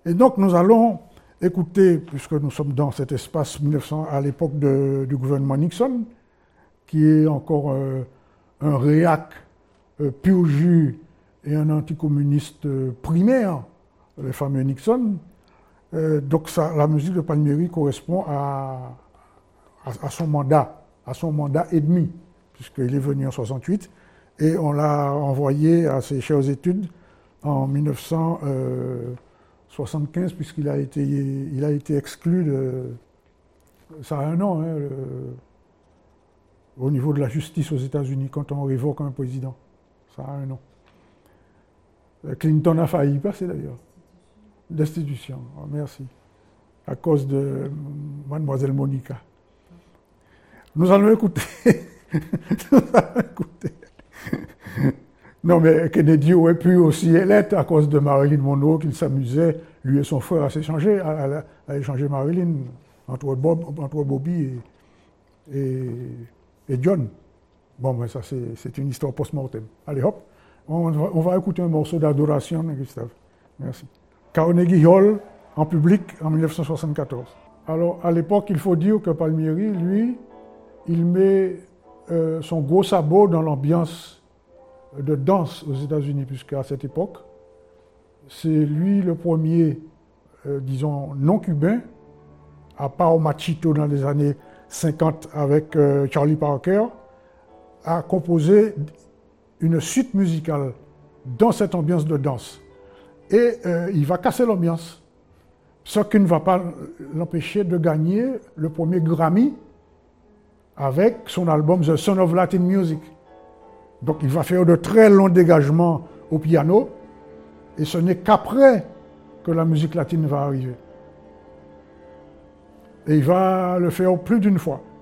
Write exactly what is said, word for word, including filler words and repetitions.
Et donc nous allons écouter, puisque nous sommes dans cet espace mille neuf cents, à l'époque de, du gouvernement Nixon, qui est encore euh, un réac euh, pur jus et un anticommuniste euh, primaire, le fameux Nixon. Euh, donc ça, la musique de Palmieri correspond à, à, à son mandat, à son mandat et demi, puisqu'il est venu en soixante-huit, et on l'a envoyé à ses chères études en mille neuf cent soixante-quinze, puisqu'il a été, il a été exclu de... Ça a un an, hein, le, au niveau de la justice aux États-Unis, quand on révoque un président. Ça a un an. Clinton a failli y passer d'ailleurs. Destitution, oh, merci. À cause de mademoiselle Monica. Nous allons écouter. Nous allons écouter. Non, mais Kennedy aurait pu aussi l'être à cause de Marilyn Monroe, qu'il s'amusait, lui et son frère, à s'échanger, à, à, à échanger Marilyn entre, Bob, entre Bobby et, et, et John. Bon, ben ça, c'est, c'est une histoire post-mortem. Allez, hop, on va, on va écouter un morceau d'adoration, Gustave. Merci. Carnegie Hall, en public, en mille neuf cent soixante-quatorze. Alors, à l'époque, il faut dire que Palmieri, lui, il met euh, son gros sabot dans l'ambiance de danse aux États-Unis, puisqu'à cette époque, c'est lui le premier, euh, disons, non-cubain, à part Machito dans les années cinquante avec euh, Charlie Parker, à composer une suite musicale dans cette ambiance de danse. Et euh, il va casser l'ambiance, ce qui ne va pas l'empêcher de gagner le premier Grammy avec son album The Son of Latin Music. Donc il va faire de très longs dégagements au piano, et ce n'est qu'après que la musique latine va arriver. Et il va le faire plus d'une fois.